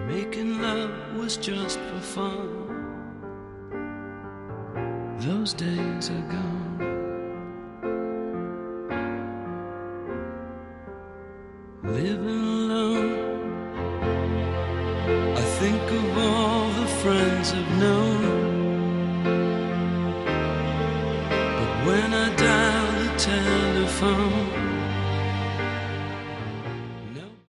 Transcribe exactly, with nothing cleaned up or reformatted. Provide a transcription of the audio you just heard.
Making love was just for fun. Those days are gone. Living alone, I think of all the friends I've known. But when I dial the telephone,